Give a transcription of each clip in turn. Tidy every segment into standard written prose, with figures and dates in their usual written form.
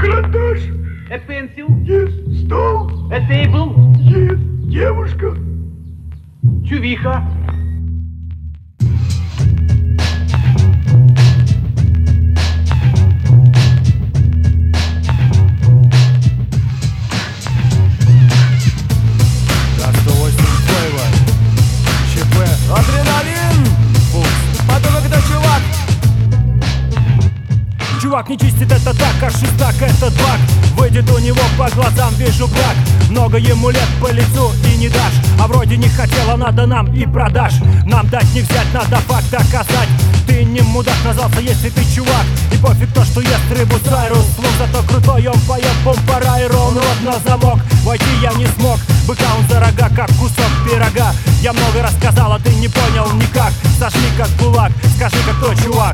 Карандаш. A pencil. Есть. Стол. A table. Есть. Девушка. Чувиха. Адреналин! Подумай, кто чувак! Чувак не чистит это так, как шестак, этот баг. Выйдет у него по глазам, вижу брак. Много ему лет, по лицу и не дашь. А вроде не хотела, надо нам и продашь. Нам дать не взять, надо факт доказать. Ты не мудак назвался, если ты чувак. И пофиг то, что ест рыбу сайрус. Слух зато крутой, он поет бомбарайру. Он рот на замок, войти я не смог. Быка он за рога, как кусок пирога. Я много рассказал, а ты не понял никак. Сожми как кулак, скажи, как кто чувак.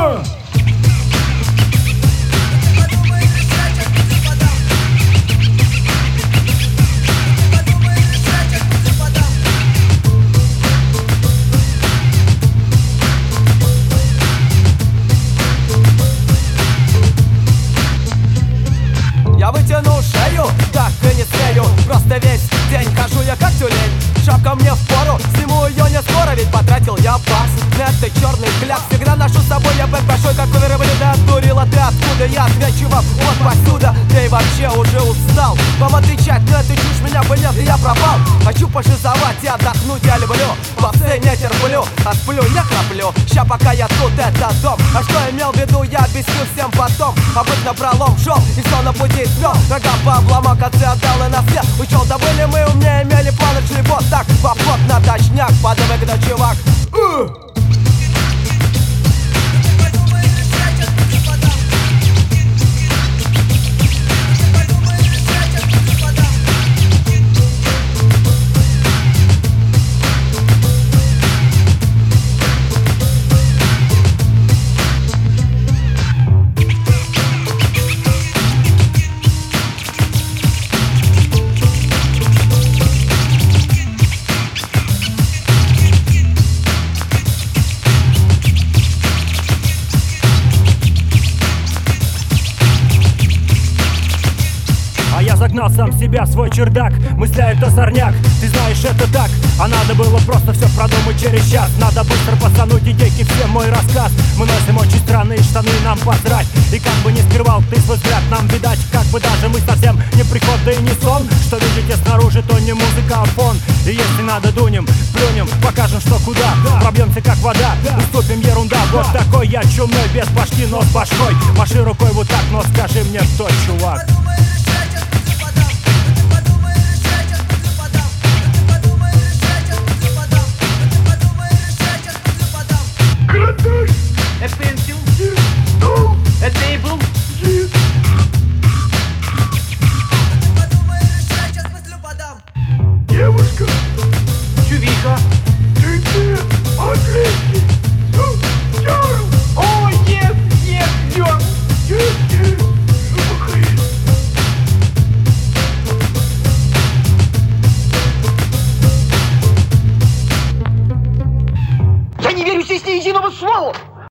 Я вытяну шею, так и не смею. Просто весь день хожу я как тюлень. Шапка мне впору, сниму ее не скоро. Ведь потратил я бакс на этот черный кляп. Всегда ношу с собой я бэк большой, как у верблюда. Дурила ты откуда? Я отвечу вам вот посюда. Ты вообще уже устал вам отвечать на эту чушь, меня бы нет, и я пропал. Хочу пошизовать и отдохнуть я люблю. Попсы не терплю, а сплю не храплю. Ща пока я тут, это дом. А что имел в виду, я объясню всем потом. Обычно пролом шел и все на пути смел. Рога по обломам, концы отдал и на след. Учел, да были мы умнее, имели планы, шли вот так. В обход на точняк, подумай, когда чувак. Загнал сам себя в свой чердак, мысля это сорняк. Ты знаешь, это так, а надо было просто все продумать через час. Надо быстро пацануть идейки, всем мой рассказ. Мы носим очень странные штаны, нам посрать. И как бы не скрывал ты свой взгляд, нам видать. Как бы даже мы совсем не приход, да и не сон. Что видите снаружи, то не музыка, а фон. И если надо, дунем, плюнем, покажем, что куда. Пробьемся как вода, уступим ерунда. Вот такой я чумной, без башки, но с башкой. Маши рукой вот так, но скажи мне, кто чувак. Карандаш. A pencil. Есть. Стол. A table. Есть. Девушка. Чувиха. Ты где? Английский. Чарл. О, yes, yes, John. Есть. Шумахай. Я не верю здесь ни единому слову.